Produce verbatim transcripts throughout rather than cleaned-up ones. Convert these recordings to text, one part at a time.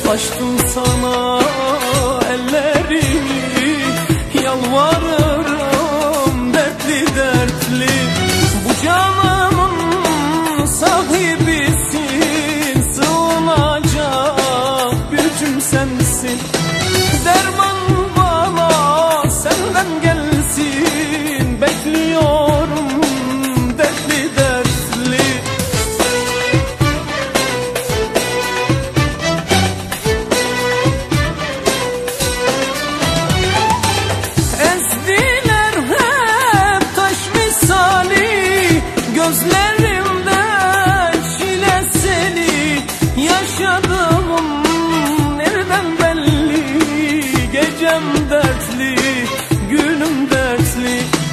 Açtım sana ellerimi, yalvarırım dertli dertli. Bu canımın sahibisin, sığınacak gücüm sensin. Derman bana senden gelsin, bekliyorum dertli dertli. Ezdiler hep taş misali, gözlerimde çilesini. Yaşadığım nereden belli, gecem dertli, günüm dertli.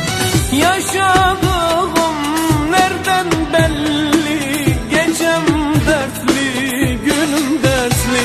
Yaşadığım nereden belli, gecem dertli, günüm dertli.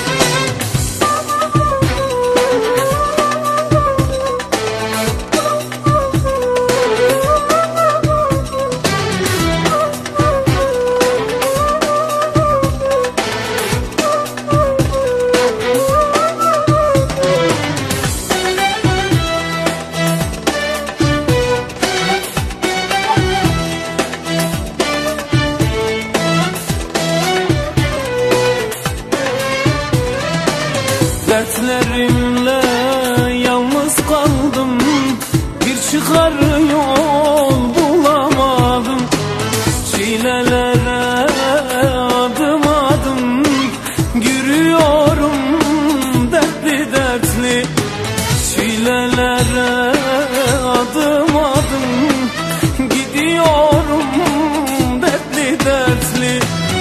Dertlerimle yalnız kaldım, bir çıkar yol bulamadım. Çilelere adım adım yürüyorum dertli dertli. Çilelere adım adım gidiyorum dertli dertli.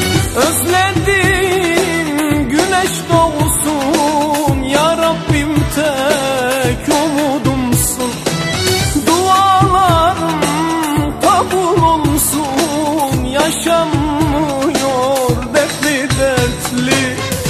Özledim güneş doğusun, ya Rabbim tek umudumsun. Dualarım kabul olsun, yaşanmıyor dertli dertli.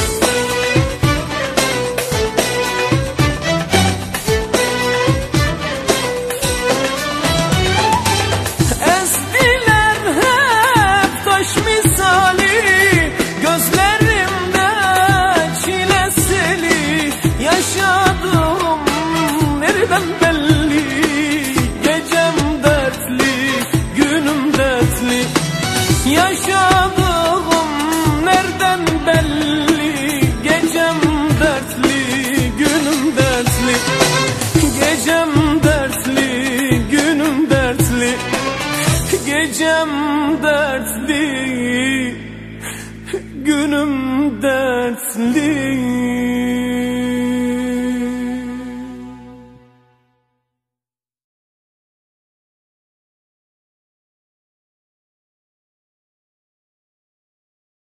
Ezdiler hep taş misali, gözlerimde çilesini. Yaşadığım nereden belli, gecem dertli, günüm dertli. Yaşadığım nereden belli, gecem dertli, günüm dertli. Gecem dertli, günüm dertli. Gecem dertli, günüm dertli.